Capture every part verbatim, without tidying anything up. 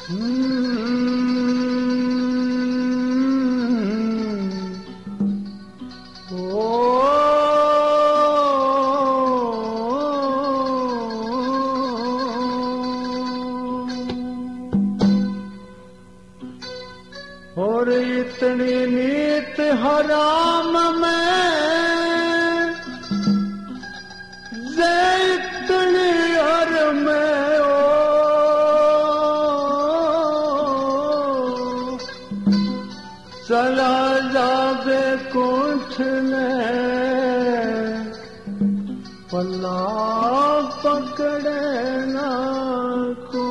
और इतनी नीत हराम में इतनी हर में ओ चला जावे कुछ ने पल्ला पकड़े ना को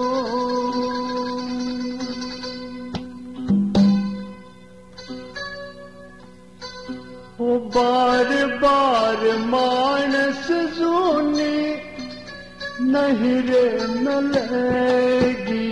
वो बार बार मानस जूनी नहीं रे मिलेगी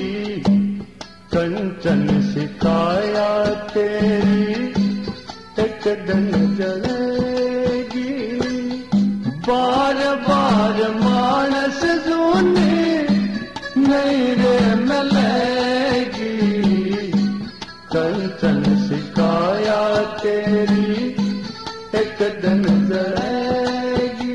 कंचन सिकाया तेरी एक दिन जलेगी बार बार मानस जूनी नहीं रे मिलेगी कंचन सिकाया तेरी एक दिन जलेगी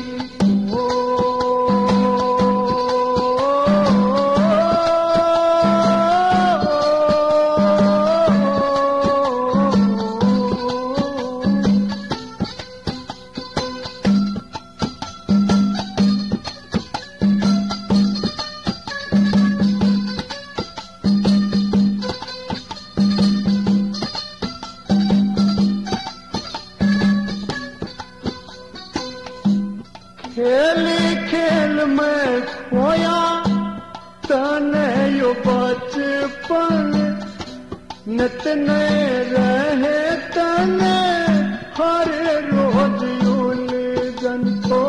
खेली खेल में खोया तने यो बचपन नित नए रहे तने हर रोज उलझन को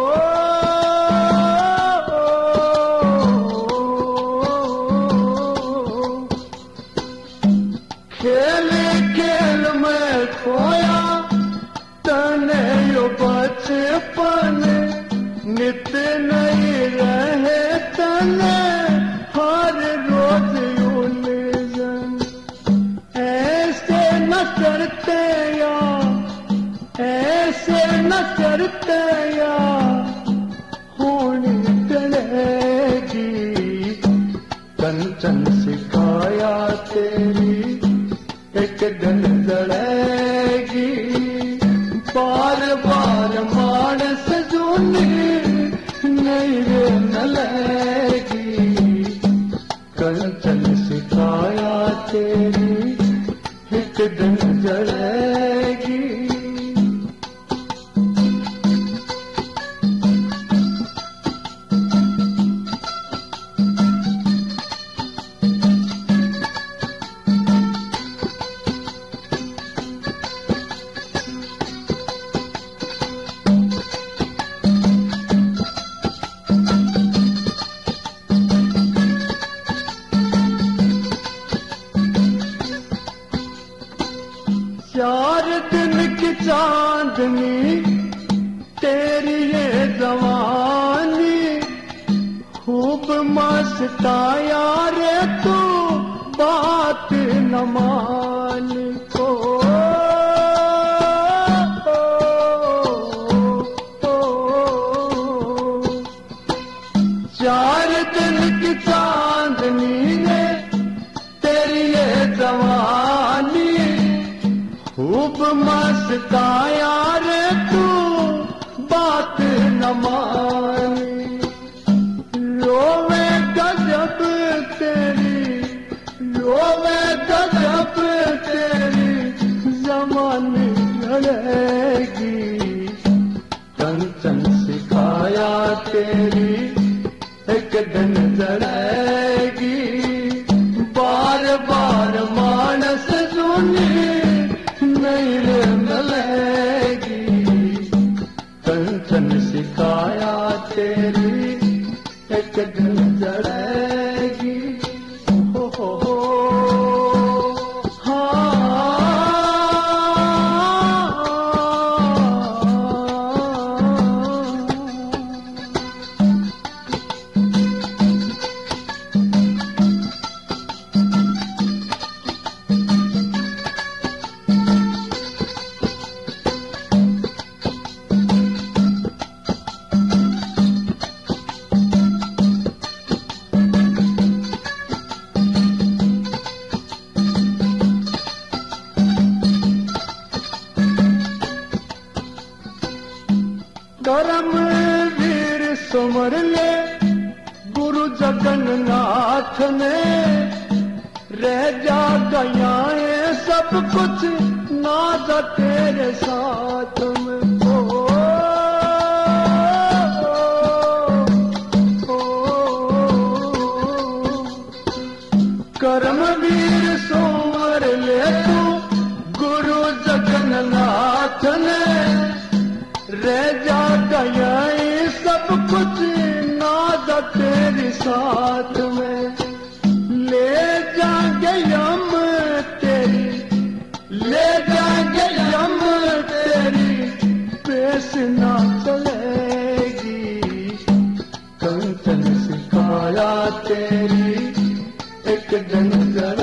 खेली खेल में खोया तने यो बचपन नित नहीं रहे तने हर रोज उलझन ऐसे न करते या ऐसे न करते या होनी टलेगी कंचन सिकाया तेरी एक दिन जलेगी बार बार मानस जूनी नहीं रे मिलेगी कंचन सिकाया तेरी एक दिन जलेगी चार दिन की चांदनी तेरी ये जवानी खूब मस्ताया रे तू बात न मान को चार दिन की चांदनी ने तेरी ये जवानी खूब मस्ताया रे तू बात न मानी रोवे गजब तेरी रोवे गजब तेरी जमानी लड़ेगी कंचन सिखाया तेरी एक दिन जड़ेगी बार बार मानस जूनी नहीं रे मिलेगी कंचन सिकाया तेरी एक दिन जड़ेगी हो हो हो साथ में रह जा गया है सब कुछ नाजा तेरे साथ में। ओ, ओ, ओ, ओ, कर्मवीर सोमर ले तू गुरु जगन्नाथ ने रह जा गया है सब कुछ नाजा तेरे साथ में। ले जाएंगे हम तेरी ले जाएंगे हम तेरी पेश ना चलेगी। कंचन सिखाया तेरी एक दिन